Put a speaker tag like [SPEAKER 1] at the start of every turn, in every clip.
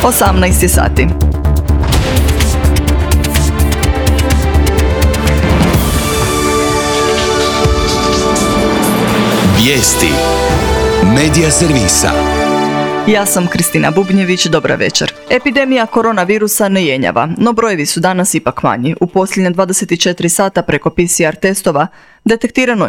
[SPEAKER 1] 18 sati.
[SPEAKER 2] Vijesti Medija servisa.
[SPEAKER 1] Ja sam Kristina Bubnjević, dobra večer. Epidemija koronavirusa ne jenjava, no brojevi su danas ipak manji. U posljednje 24 sata preko PCR testova detektirano je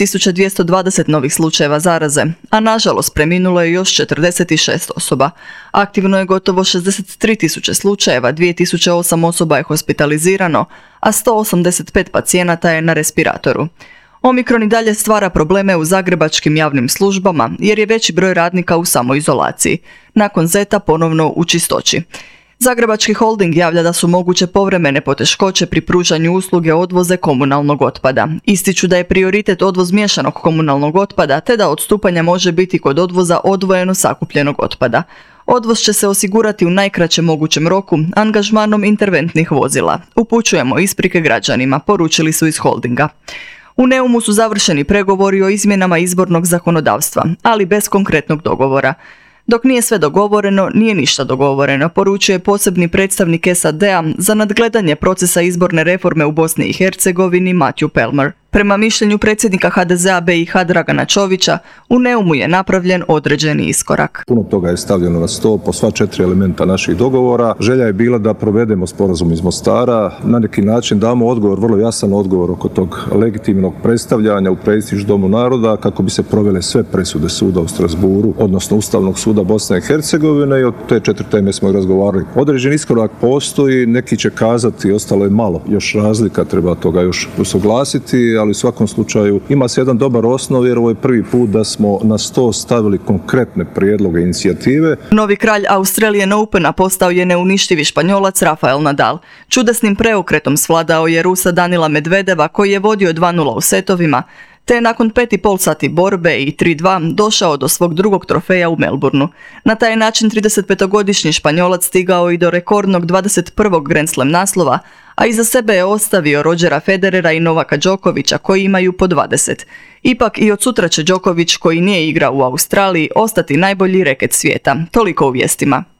[SPEAKER 1] 6220 novih slučajeva zaraze, a nažalost preminulo je još 46 osoba. Aktivno je gotovo 63.000 slučajeva, 2008 osoba je hospitalizirano, a 185 pacijenata je na respiratoru. Omikron i dalje stvara probleme u zagrebačkim javnim službama jer je veći broj radnika u samoizolaciji. Nakon Zeta ponovno u čistoći. Zagrebački holding javlja da su moguće povremene poteškoće pri pružanju usluge odvoze komunalnog otpada. Ističu da je prioritet odvoz miješanog komunalnog otpada te da odstupanja može biti kod odvoza odvojeno sakupljenog otpada. Odvoz će se osigurati u najkraćem mogućem roku angažmanom interventnih vozila. Upućujemo isprike građanima, poručili su iz holdinga. U Neumu su završeni pregovori o izmjenama izbornog zakonodavstva, ali bez konkretnog dogovora. Dok nije sve dogovoreno, nije ništa dogovoreno, poručuje posebni predstavnik SAD-a za nadgledanje procesa izborne reforme u Bosni i Hercegovini Matthew Palmer. Prema mišljenju predsjednika HDZ-a BiH Dragana Čovića, u Neumu je napravljen određeni iskorak.
[SPEAKER 3] Puno toga je stavljeno na stol po sva 4 elementa naših dogovora. Želja je bila da provedemo sporazum iz Mostara, na neki način damo odgovor, vrlo jasan odgovor oko tog legitimnog predstavljanja u prestiž Domu naroda kako bi se provele sve presude suda u Strasburu, odnosno Ustavnog suda Bosne i Hercegovine, i od te 4 teme smo razgovarali. Određeni iskorak postoji, neki će kazati ostalo je malo, još razlika, treba toga još usuglasiti, ali u svakom slučaju ima se jedan dobar osnov jer ovo je prvi put da smo na sto stavili konkretne prijedloge inicijative.
[SPEAKER 1] Novi kralj Australian Opena postao je neuništivi Španjolac Rafael Nadal. Čudesnim preokretom svladao je Rusa Danila Medvedeva koji je vodio 2:0 u setovima, te je nakon 5,5 sati borbe i 3:2 došao do svog drugog trofeja u Melbourneu. Na taj način 35-godišnji Španjolac stigao i do rekordnog 21. Grand Slam naslova, a iza sebe je ostavio Rodgera Federera i Novaka Đokovića koji imaju po 20. Ipak i od sutra će Đoković, koji nije igrao u Australiji, ostati najbolji reket svijeta. Toliko u vijestima.